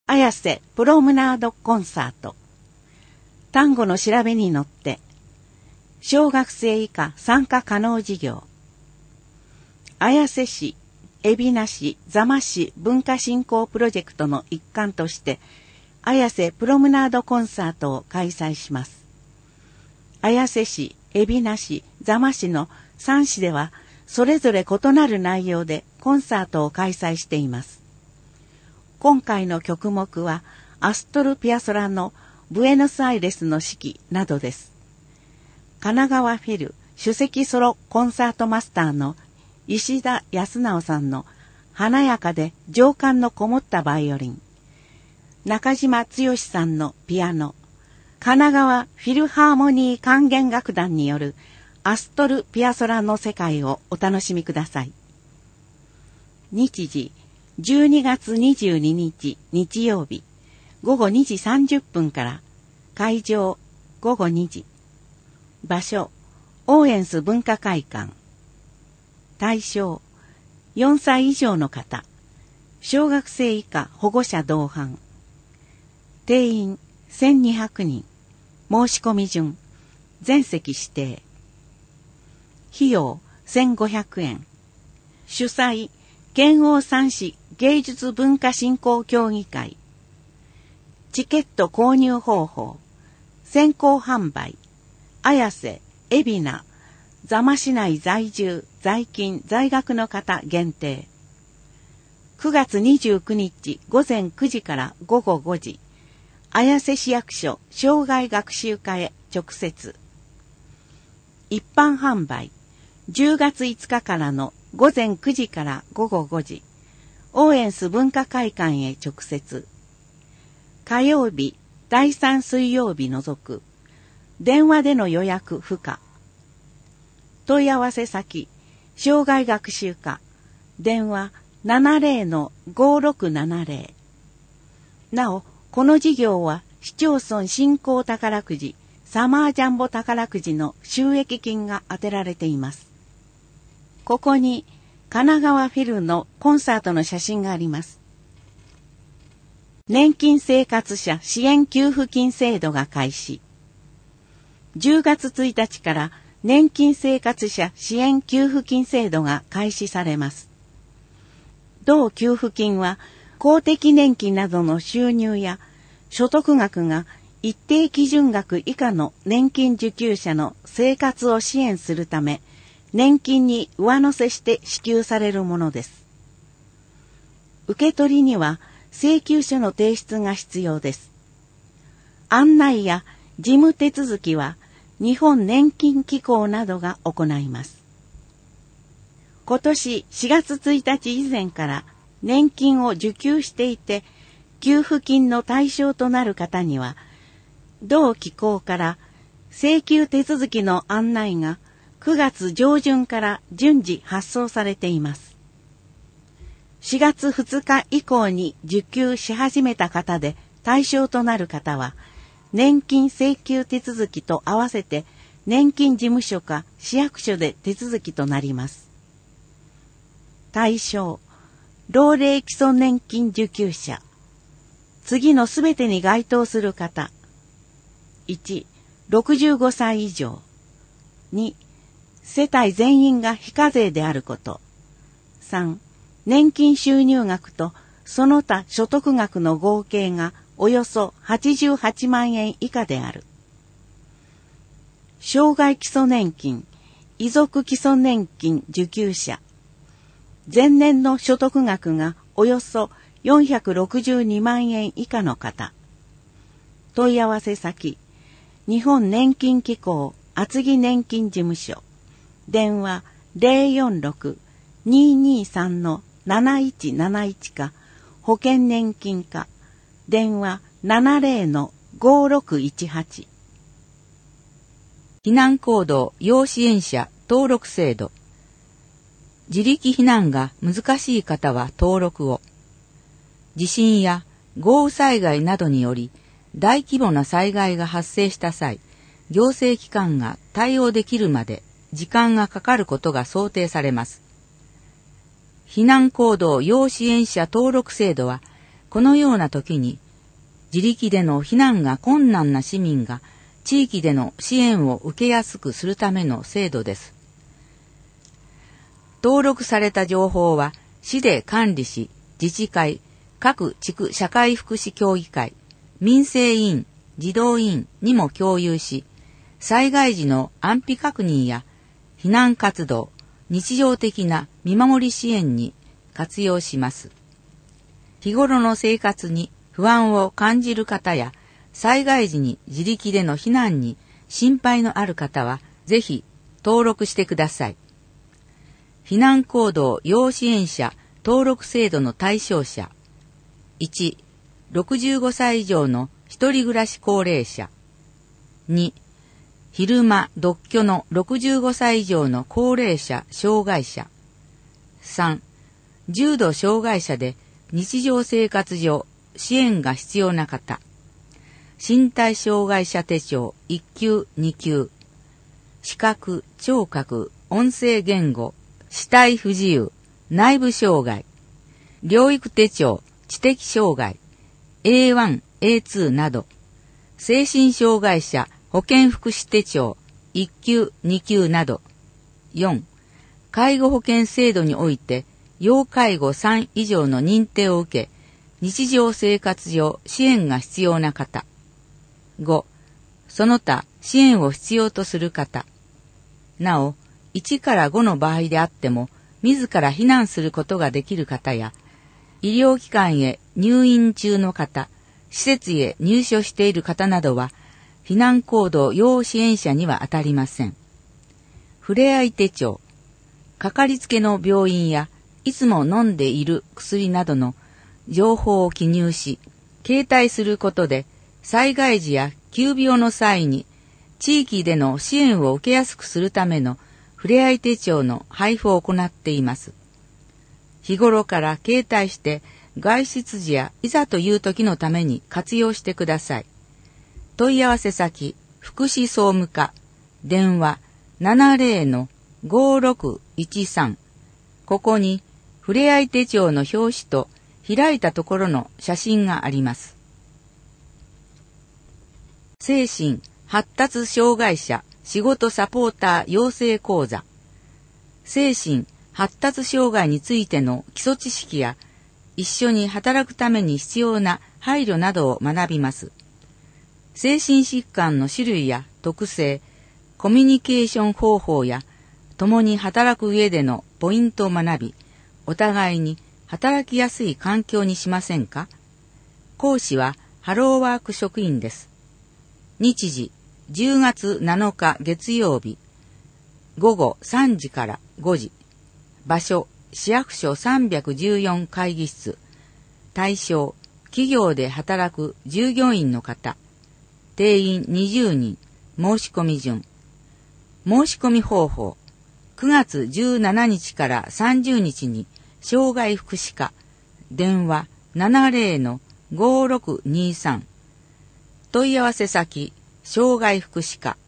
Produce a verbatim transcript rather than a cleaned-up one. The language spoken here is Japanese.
綾瀬プロムナードコンサート。単語の調べに乗って、小学生以下参加可能事業。綾瀬市、海老名市、座間市文化振興プロジェクトの一環として、綾瀬プロムナードコンサートを開催します。綾瀬市、海老名市、座間市のさん市では、それぞれ異なる内容でコンサートを開催しています。今回の曲目はアストル・ピアソラのブエノスアイレスの四季などです。神奈川フィル首席ソロコンサートマスターの石田康直さんの華やかで情感のこもったバイオリン、中島剛さんのピアノ、神奈川フィルハーモニー管弦楽団によるアストル・ピアソラの世界をお楽しみください。日時じゅうにがつにじゅうににち日曜日ごごにじさんじゅっぷんから、会場ごごにじ、場所オーエンス文化会館、対象よんさい以上の方、小学生以下保護者同伴、定員せんにひゃくにん、申し込み順全席指定、費用せんごひゃくえん、主催県央三市芸術文化振興協議会、チケット購入方法、先行販売、綾瀬、海老名、座間市内在住、在勤、在学の方限定。くがつにじゅうくにちごぜんくじからごごごじ、綾瀬市役所障害学習課へ直接。一般販売、じゅうがついつかからのごぜんくじからごごごじ、オーエンス文化会館へ直接。火曜日、だいさん水曜日除く。電話での予約不可。問い合わせ先、障害学習課、電話 ななぜろのごろくななぜろ。なお、この事業は市町村振興宝くじ、サマージャンボ宝くじの収益金が充てられています。ここに神奈川フィルのコンサートの写真があります。年金生活者支援給付金制度が開始。じゅうがつついたちから年金生活者支援給付金制度が開始されます。同給付金は公的年金などの収入や所得額が一定基準額以下の年金受給者の生活を支援するため、年金に上乗せして支給されるものです。受け取りには請求書の提出が必要です。案内や事務手続きは日本年金機構などが行います。今年しがつついたち以前から年金を受給していて、給付金の対象となる方には、同機構から請求手続きの案内がくがつ上旬から順次発送されています。しがつふつか以降に受給し始めた方で対象となる方は、年金請求手続きと合わせて年金事務所か市役所で手続きとなります。対象、老齢基礎年金受給者。次のすべてに該当する方。いち、ろくじゅうごさい以上。に、世帯全員が非課税であること。さん、年金収入額とその他所得額の合計がおよそはちじゅうはちまんえん以下である。障害基礎年金、遺族基礎年金受給者。前年の所得額がおよそよんひゃくろくじゅうにまんえん以下の方。問い合わせ先、日本年金機構厚木年金事務所。電話 ゼロよんろく にーにーさん なないちなないち か保険年金課電話 ななぜろのごろくいちはち。 避難行動要支援者登録制度。自力避難が難しい方は登録を。地震や豪雨災害などにより大規模な災害が発生した際、行政機関が対応できるまで時間がかかることが想定されます。避難行動要支援者登録制度は、 このような時に、自力での避難が困難な市民が地域での支援を受けやすくするための制度です。登録された情報は市で管理し、自治会、各地区社会福祉協議会、民生委員、児童委員にも共有し、災害時の安否確認や避難活動、日常的な見守り支援に活用します。日頃の生活に不安を感じる方や、災害時に自力での避難に心配のある方は、ぜひ登録してください。避難行動要支援者登録制度の対象者。いち、ろくじゅうごさい以上の一人暮らし高齢者。に、昼間独居のろくじゅうごさい以上の高齢者障害者。さん、重度障害者で日常生活上支援が必要な方。身体障害者手帳いっ級に級。視覚、聴覚、音声言語、肢体不自由、内部障害。療育手帳、知的障害、エーワン、エーツー など。精神障害者保健福祉手帳いっ級に級など。よん、介護保険制度において要介護さん以上の認定を受け、日常生活上支援が必要な方。ご、その他支援を必要とする方。なお、いちからごの場合であっても、自ら避難することができる方や、医療機関へ入院中の方、施設へ入所している方などは、避難行動要支援者には当たりません。ふれあい手帳、かかりつけの病院や、いつも飲んでいる薬などの情報を記入し、携帯することで、災害時や急病の際に、地域での支援を受けやすくするためのふれあい手帳の配布を行っています。日頃から携帯して外出時やいざという時のために活用してください。問い合わせ先、福祉総務課、電話 ななぜろのごろくいちさん。ここにふれあい手帳の表紙と開いたところの写真があります。精神発達障害者仕事サポーター養成講座。精神発達障害についての基礎知識や一緒に働くために必要な配慮などを学びます。精神疾患の種類や特性、コミュニケーション方法や共に働く上でのポイントを学び、お互いに働きやすい環境にしませんか？講師はハローワーク職員です。日時、じゅうがつなのか月曜日、ごごさんじからごじ。場所、市役所さんびゃくじゅうよん会議室。対象、企業で働く従業員の方。定員にじゅうにん。申し込み順。申し込み方法。くがつじゅうしちにちからさんじゅうにちに障害福祉課。電話 ななぜろのごろくにさん。問い合わせ先、障害福祉課。